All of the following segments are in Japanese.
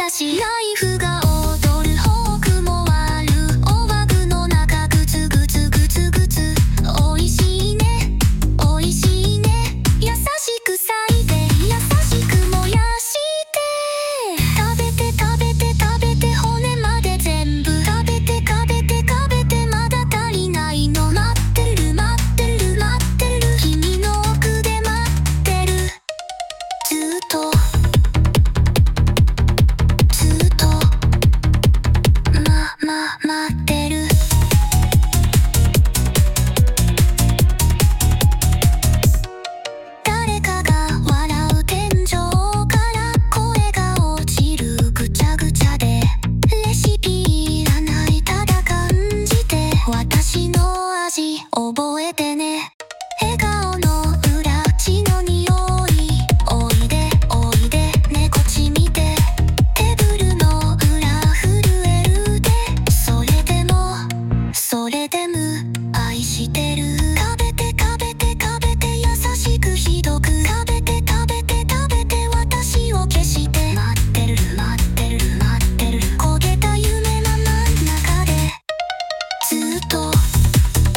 私ライフが踊るフォークもあるおバグの中グツグツグツグツおいしいねおいしいね優しく裂いて優しく燃やして食べて食べて食べて骨まで全部食べて食べて食べてまだ足りないの待ってる待ってる待ってる君の奥で待ってるずっと待ってる誰かが笑う天井から声が落ちるぐちゃぐちゃでレシピいらないただ感じて私の味覚えてね笑顔の裏血の匂いおいでおいでねこっち見てテーブルの裏震えるでそれでも愛してる食べて食べて食べて優しくひどく食べて食べて食べて私を消して待ってる待ってる待ってる焦げた夢の真ん中でずっと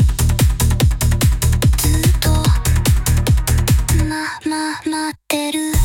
待ってる